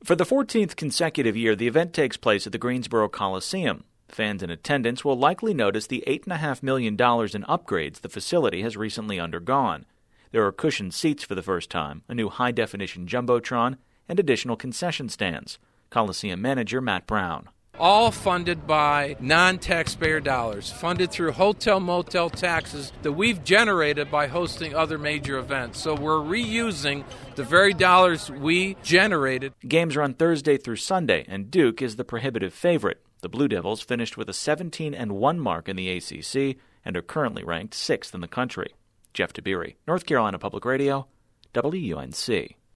For the 14th consecutive year, the event takes place at the Greensboro Coliseum. Fans in attendance will likely notice the $8.5 million in upgrades the facility has recently undergone. There are cushioned seats for the first time, a new high-definition jumbotron, and additional concession stands. Coliseum manager Matt Brown. All funded by non-taxpayer dollars, funded through hotel-motel taxes that we've generated by hosting other major events. So we're reusing the very dollars we generated. Games run Thursday through Sunday, and Duke is the prohibitive favorite. The Blue Devils finished with a 17-1 mark in the ACC and are currently ranked 6th in the country. Jeff Tiberi, North Carolina Public Radio, WUNC.